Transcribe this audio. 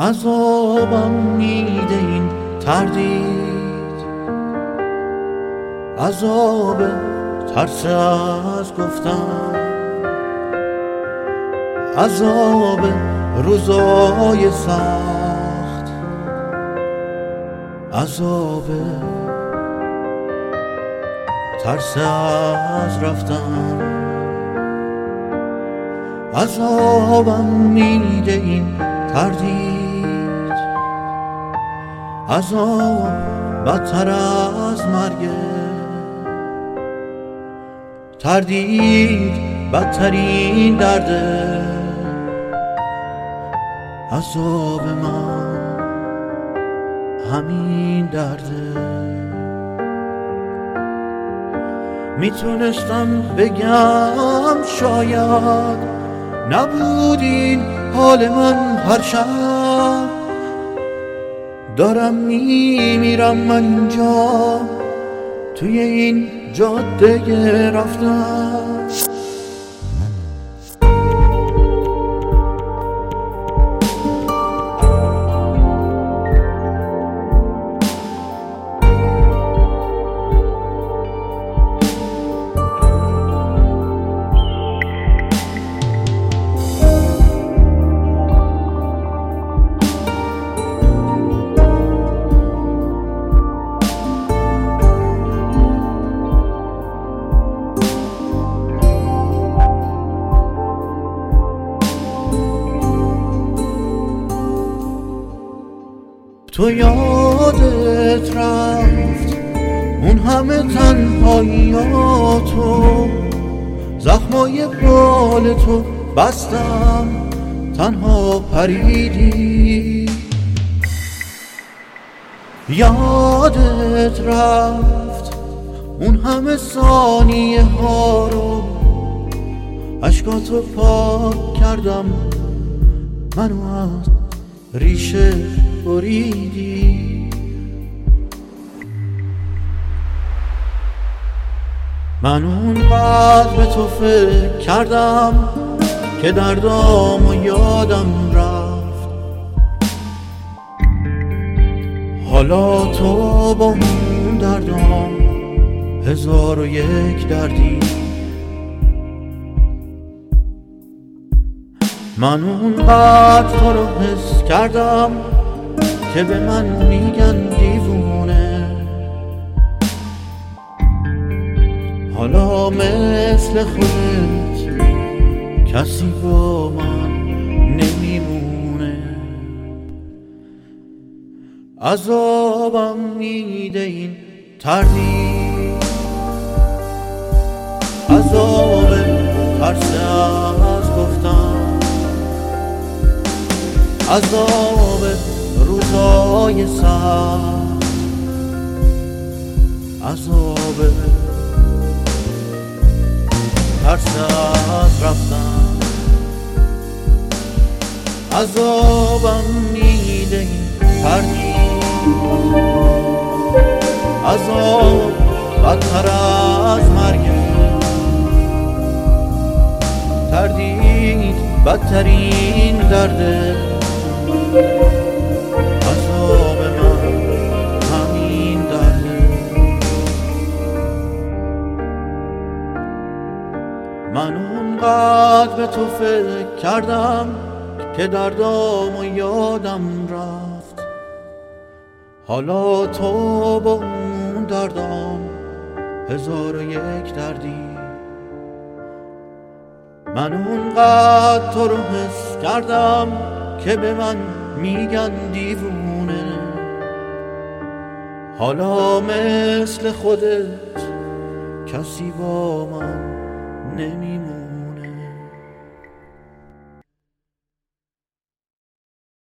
عذابم میده این تردید، عذاب ترس از گفتن، عذاب روزای سخت، عذاب ترس از رفتن. عذابم میده این تردید، عذاب بدتر از مرگه، تردید بدترین درده. عذاب من همین درده. میتونستم بگم شاید نبود این حال من، هر شب دارم میمیرم من اینجا توی این جاده رفتم. تو یادت رفت اون همه تنهاییاتو، زخمای بال تو بستم تنها پریدی. یادت رفت اون همه ثانیه ها رو، اشکاتو پاک کردم منو از ریشه بریدی. من اونقدر به تو فکر کردم که دردامو یادم رفت. حالا تو با اون دردام 1001 دردی. من اونقدر تو رو حس کردم که به من میگن دیوونه. حالا مثل خودت کسی با من نمیمونه. عذابم میده این تردید، عذاب ترس از گفتن، عذاب روزای سخت، عذاب ترس از رفتن. عذابم میده این تردید، عذاب بدتر از مرگه، تردید بدترین درده. عذاب من همین درده. من اونقدر به تو فکر کردم که دردامو یادم رفت. حالا تو با اون دردام 1001 دردی. من اونقدر تو رو حس کردم که به من میگن دیوونه. حالا مثل خودت کسی با من نمیمونه.